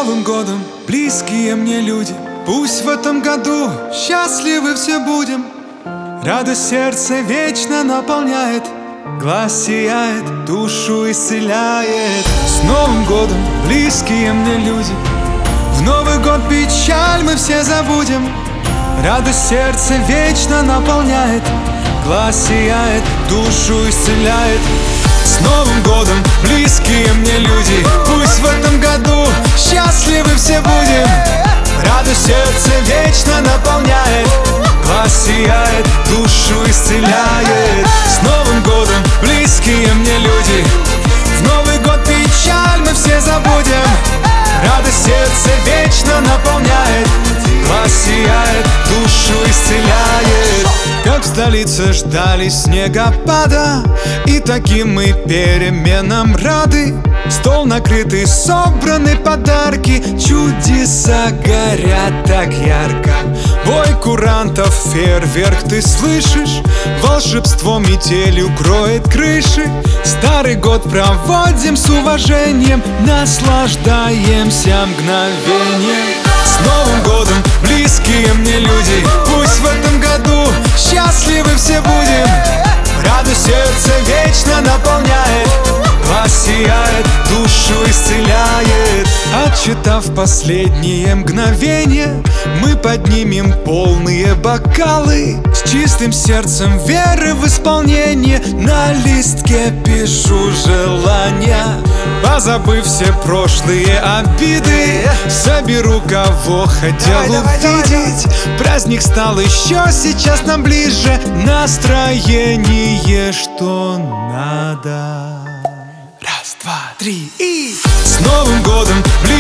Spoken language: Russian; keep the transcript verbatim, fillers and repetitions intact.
Новым годом, близкие мне люди, пусть в этом году счастливы все будем. Радость сердце вечно наполняет, глаз сияет, душу исцеляет. С Новым годом, близкие мне люди, в Новый год печаль мы все забудем. Радость сердце вечно наполняет, глаз сияет, душу исцеляет. С Новым годом, близкие мне люди, пусть в этом году счастливы все будем. Радость сердце вечно наполняет, глаз сияет, душу исцеляет. С Новым годом, близкие мне люди, в Новый год печаль мы все забудем. Радость сердце вечно наполняет, глаз сияет, душу исцеляет. Как в столице ждали снегопада, и таким мы переменам рады. Стол накрытый, собраны подарки, чудеса горят так ярко. Бой курантов, фейерверк ты слышишь, волшебство метелью кроет крыши. Старый год проводим с уважением, наслаждаемся мгновением. С Новым годом, близкие мне люди, пусть в этом году счастливы все будем. Радость сердце вечно наполняет, глаз сияет, душу исцеляет. Отсчитав последние мгновения, мы поднимем полные бокалы. С чистым сердцем веры в исполнение на листке пишу желания. Позабыв все прошлые обиды, соберу кого хотел увидеть. Праздник стал еще сейчас нам ближе, настроение что надо. Раз, два, три и... С Новым годом!